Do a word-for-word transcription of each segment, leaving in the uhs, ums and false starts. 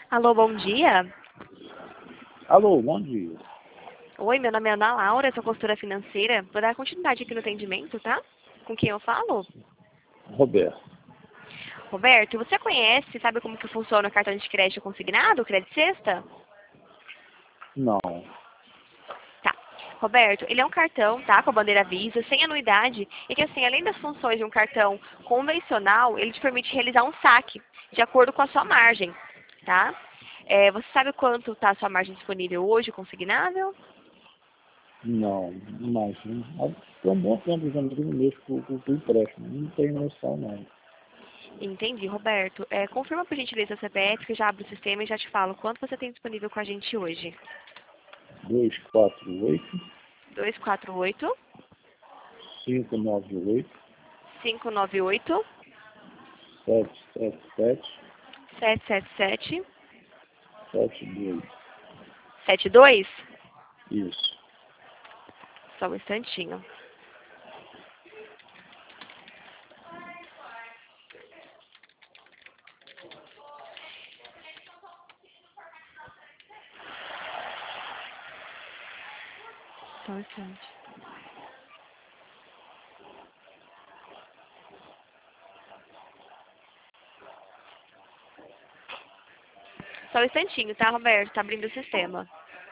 Alô, bom dia. Alô, bom dia. Oi, meu nome é Ana Laura, sou consultora financeira. Vou dar continuidade aqui no atendimento, tá? Com quem eu falo? Roberto. Roberto, você conhece, sabe como que funciona o cartão de crédito consignado, o Crédito Sexta? Não. Tá. Roberto, ele é um cartão, tá? Com a bandeira Visa, sem anuidade, e que assim, além das funções de um cartão convencional, ele te permite realizar um saque, de acordo com a sua margem, tá? É, você sabe quanto está a sua margem disponível hoje, consignável? Não, mas há um bom tempo já não mexo com o empréstimo. Não tenho noção, não. Entendi, Roberto. É, confirma por gentileza a C P F, que eu já abro o sistema e já te falo quanto você tem disponível com a gente hoje. dois quatro oito, dois quatro oito, cinco nove oito, cinco nove oito, sete sete sete, sete sete sete, sete dois. sete dois. Isso. Só um instantinho. Só um instante. Só um instantinho, tá, Roberto? Tá abrindo o sistema.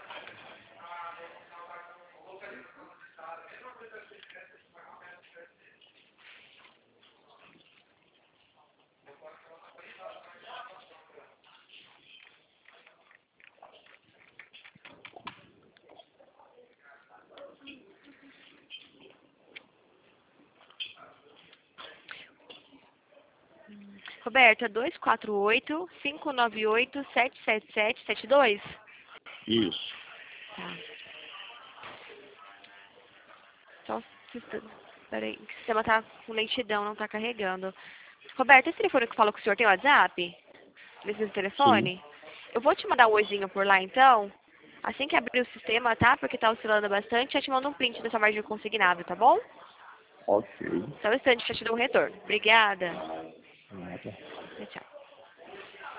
Roberto, é dois quatro oito, cinco nove oito, sete sete sete, sete dois? Isso. Tá. Só um instante. Peraí, o sistema tá com lentidão, não tá carregando. Roberto, esse telefone que eu falo com o senhor tem WhatsApp? Nesse mesmo Sim. telefone? Eu vou te mandar um oizinho por lá, então. Assim que abrir o sistema, tá? Porque tá oscilando bastante, já te mando um print dessa margem consignável, tá bom? Ok. Só um instante, já te dou um retorno. Obrigada. Nada. Tchau, tchau.